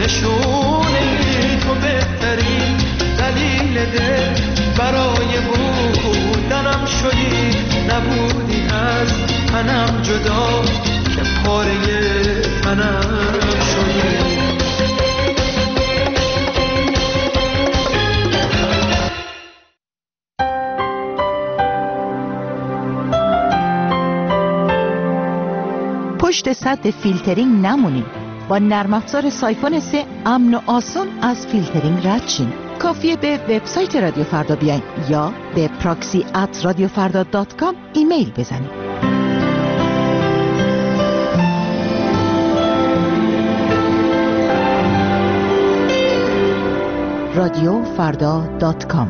نشونه تو بهترین دلیل دل برای بودنم شدی، نبودی از منم جدا که پاره منم شدی. پشت سد فیلترینگ نمونید. با نرم افزار سایفون 3 امن و آسان از فیلترینگ رد شین. کافیه به وبسایت رادیو فردا بیاین یا به proxy@radiofarda.com ایمیل بزنید. radiofarda.com.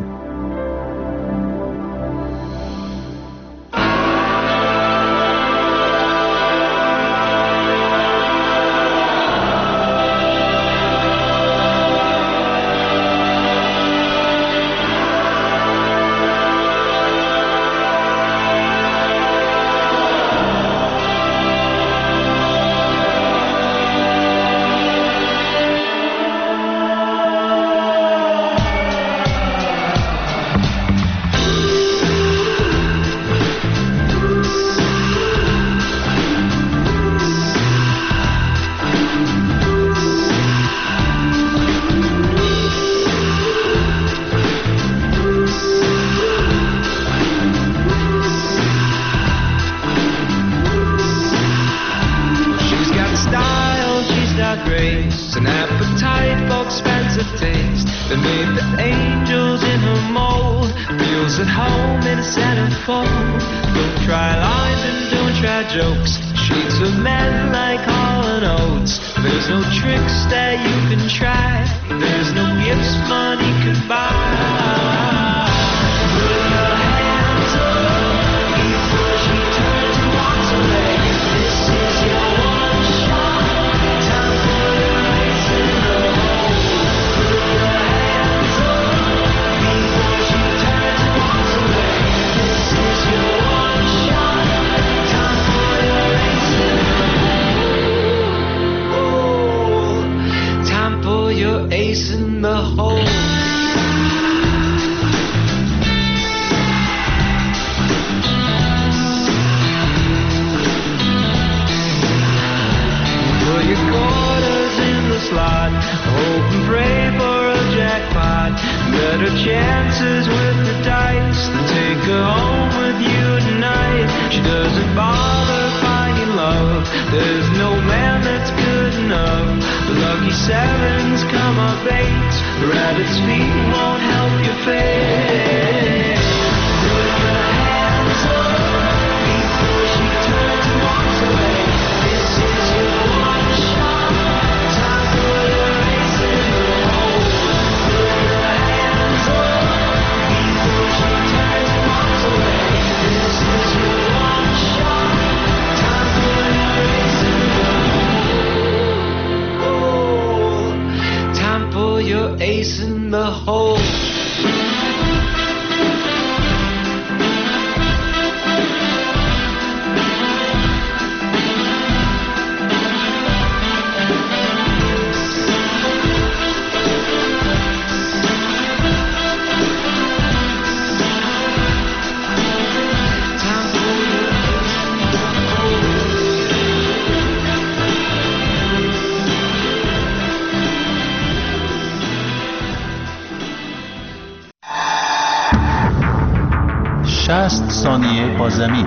ثانیه با زمین.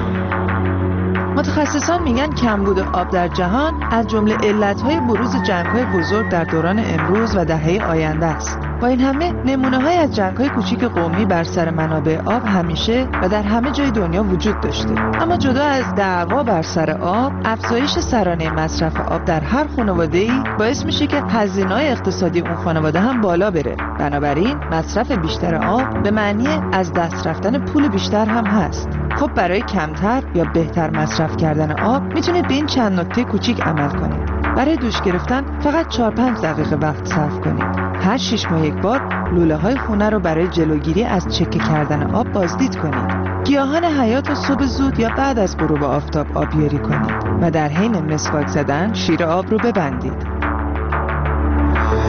متخصصان میگن کمبود آب در جهان از جمله علتهای بروز جنگ‌های بزرگ در دوران امروز و دهه آینده است. با این همه نمونه‌های از جنگ‌های کوچیک قومی بر سر منابع آب همیشه و در همه جای دنیا وجود داشته. اما جدا از دعوا بر سر آب، افزایش سرانه مصرف آب در هر خانواده‌ای باعث میشه که هزینه‌های اقتصادی اون خانواده هم بالا بره. بنابراین مصرف بیشتر آب به معنی از دست رفتن پول بیشتر هم هست. خب برای کمتر یا بهتر مصرف کردن آب میتونید به این چند نکته کوچیک عمل کنید. برای دوش گرفتن فقط 4-5 دقیقه وقت صرف کنید. هر 6 ماه یک بار لوله‌های خونه رو برای جلوگیری از چکه کردن آب بازدید کنید. گیاهان حیات رو صبح زود یا بعد از غروب آفتاب آبیاری کنید و در حین مسواک زدن شیر آب رو ببندید.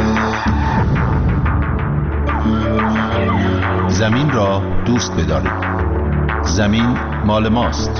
زمین را دوست بدارید. زمین مال ماست.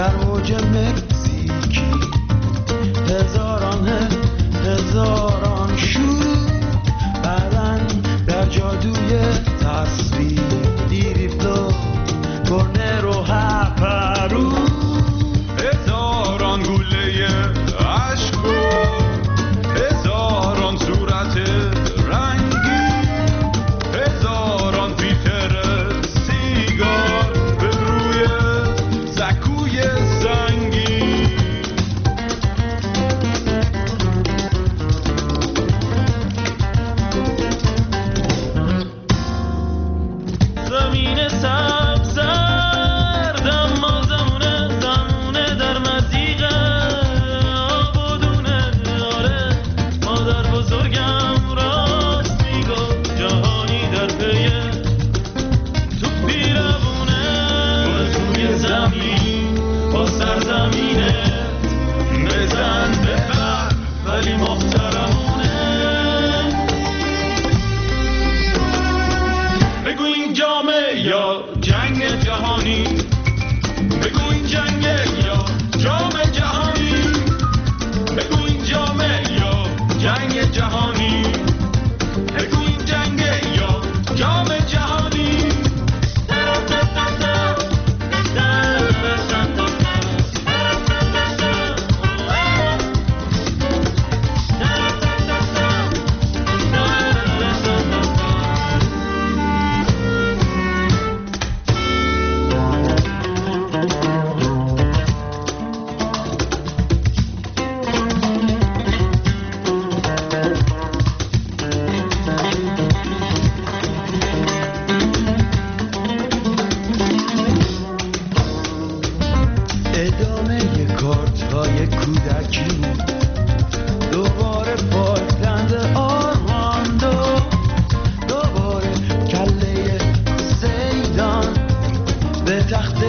در اوج مکزیکی، هزاران شور، بعدن در جادوی تصویر دیریفتو کرنر و هپرو، هزاران گوله عشق و هزاران صورت رنگی، هزاران فیلتر سیگار به روی سکوی سنگی. زمین سبز زرد اما زمونه در مزیقه آب و دونه. آره مادر بزرگم راست میگفت جهانی در پیه تو پیرمونه. روی زمین با سرزمینه بزن ببر ولی محترمونه. بگو این جامه یا جنگ جهانی، بگو این جنگه یا جام جهانی، بگو این جامه یا جنگ جهانی، بگو این جنگه یا جام جهانی. ادامه کارت‌های کودکی، دوباره پایتند آرماندو، دوباره کله زیدان به تخت